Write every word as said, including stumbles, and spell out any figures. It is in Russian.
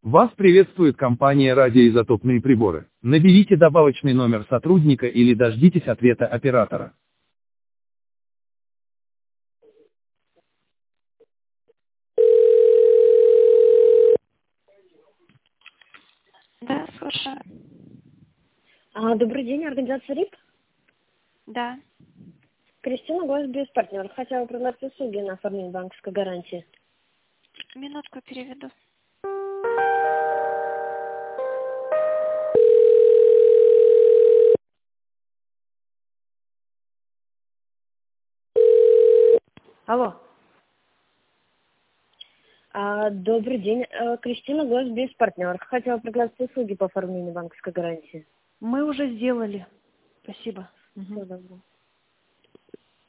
Вас приветствует компания «Радиоизотопные приборы». Наберите добавочный номер сотрудника или дождитесь ответа оператора. Да, слушаю. А, добрый день, организация РИП. Да. Кристина Гвоздь, без партнеров. Хотела предложить услуги на оформление банковской гарантии. Минутку переведу. Алло. А, добрый день, э, Кристина Гвоздь, без партнеров. Хотела предложить услуги по оформлению банковской гарантии. Мы уже сделали. Спасибо. Всего доброго.